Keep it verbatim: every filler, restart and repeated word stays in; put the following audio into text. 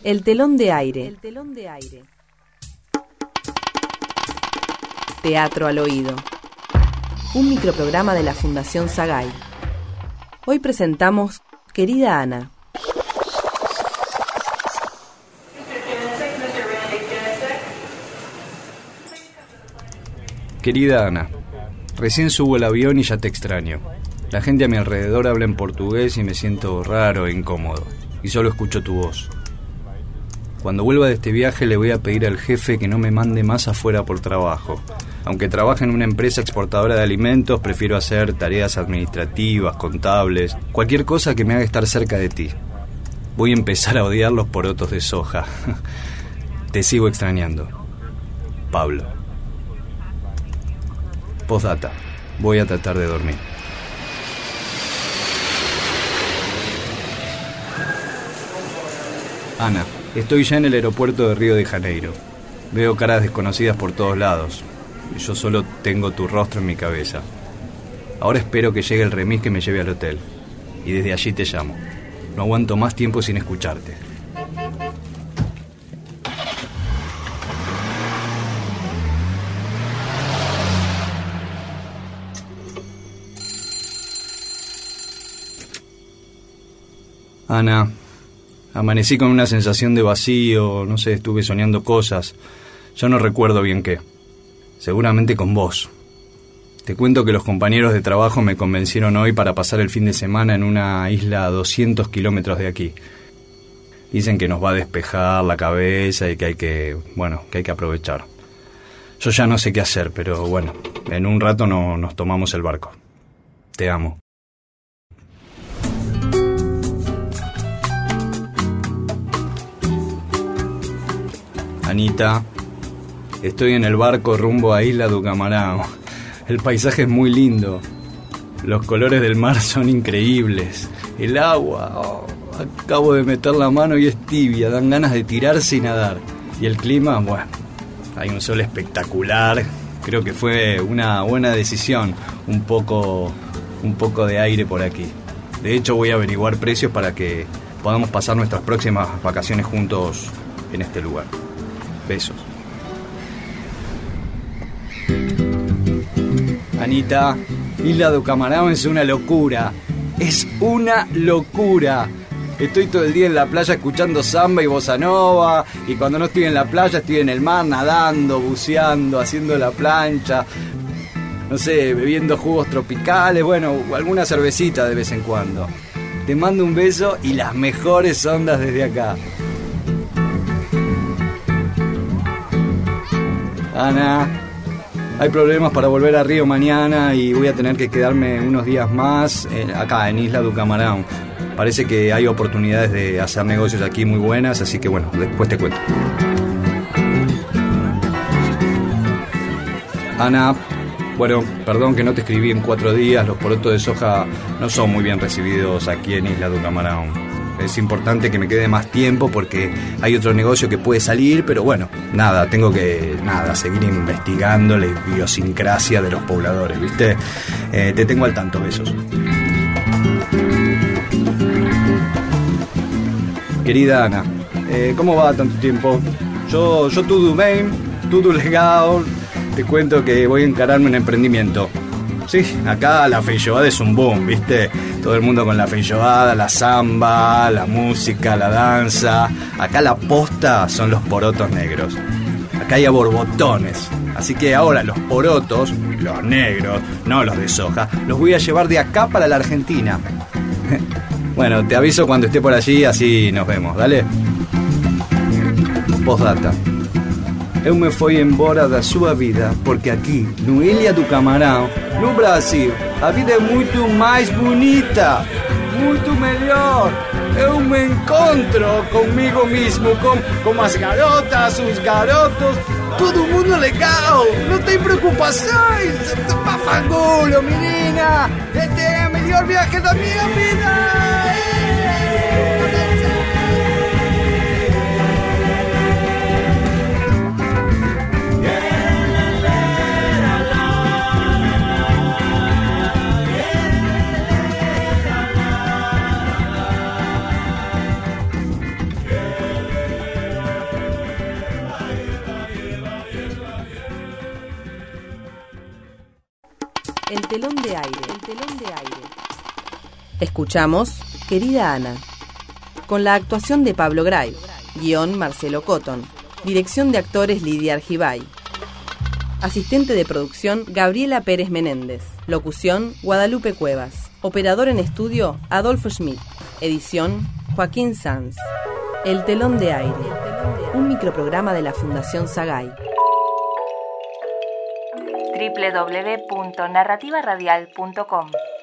El telón de aire. El telón de aire. Teatro al oído. Un microprograma de la Fundación Sagay. Hoy presentamos Querida Ana. Querida Ana, recién subo al avión y ya te extraño. La gente a mi alrededor habla en portugués y me siento raro e incómodo. Y solo escucho tu voz. Cuando vuelva de este viaje le voy a pedir al jefe que no me mande más afuera por trabajo. Aunque trabaje en una empresa exportadora de alimentos, prefiero hacer tareas administrativas, contables, cualquier cosa que me haga estar cerca de ti. Voy a empezar a odiar los porotos de soja. Te sigo extrañando. Pablo. Postdata. Voy a tratar de dormir. Ana, estoy ya en el aeropuerto de Río de Janeiro. Veo caras desconocidas por todos lados. Yo solo tengo tu rostro en mi cabeza. Ahora espero que llegue el remis que me lleve al hotel. Y desde allí te llamo. No aguanto más tiempo sin escucharte. Ana, amanecí con una sensación de vacío, no sé, estuve soñando cosas. Yo no recuerdo bien qué. Seguramente con vos. Te cuento que los compañeros de trabajo me convencieron hoy para pasar el fin de semana en una isla a doscientos kilómetros de aquí. Dicen que nos va a despejar la cabeza y que hay que, bueno, que hay que aprovechar. Yo ya no sé qué hacer, pero bueno, en un rato no, nos tomamos el barco. Te amo. Anita, estoy en el barco rumbo a Isla do Camarão. El paisaje es muy lindo. Los colores del mar son increíbles. El agua, oh, acabo de meter la mano y es tibia, dan ganas de tirarse y nadar. Y el clima, bueno, hay un sol espectacular. Creo que fue una buena decisión, un poco, un poco de aire por aquí. De hecho, voy a averiguar precios para que podamos pasar nuestras próximas vacaciones juntos en este lugar. Besos. Anita, Isla do Camarão es una locura. Es una locura. Estoy todo el día en la playa escuchando samba y bossa nova. Y cuando no estoy en la playa estoy en el mar nadando, buceando, haciendo la plancha. No sé, bebiendo jugos tropicales. Bueno, alguna cervecita de vez en cuando. Te mando un beso y las mejores ondas desde acá. Ana, hay problemas para volver a Río mañana y voy a tener que quedarme unos días más en, acá en Isla do Camarão. Parece que hay oportunidades de hacer negocios aquí muy buenas, así que bueno, después te cuento. Ana, bueno, perdón que no te escribí en cuatro días, los porotos de soja no son muy bien recibidos aquí en Isla do Camarão. Es importante que me quede más tiempo porque hay otro negocio que puede salir, pero bueno, nada, tengo que, nada, seguir investigando la idiosincrasia de los pobladores, ¿viste? Eh, te tengo al tanto, besos. Querida Ana, eh, ¿cómo va tanto tiempo? Yo, yo tudo bem, tudo legal, te cuento que voy a encararme un emprendimiento. Sí, acá la feijoada es un boom, ¿viste? Todo el mundo con la feijoada, la samba, la música, la danza. Acá la posta son los porotos negros. Acá hay a borbotones. Así que ahora los porotos, los negros, no los de soja, los voy a llevar de acá para la Argentina. Bueno, te aviso cuando esté por allí, así nos vemos, dale. Postdata. Eu me fui embora da sua vida, porque aqui, no Ilha do Camarão, no Brasil, a vida é muito mais bonita, muito melhor. Eu me encontro comigo mesmo, com, com as garotas, os garotos, todo mundo legal, não tem preocupações. Pafangulo, menina, este é o melhor viaje da minha vida. telón de aire, el telón de aire. Escuchamos Querida Ana, con la actuación de Pablo Gray, guión Marcelo Cotton, dirección de actores Lidia Argibay, asistente de producción Gabriela Pérez Menéndez, locución Guadalupe Cuevas, operador en estudio Adolfo Schmidt, edición Joaquín Sanz. El telón de aire, un microprograma de la Fundación Sagay. doble u doble u doble u punto narrativa radial punto com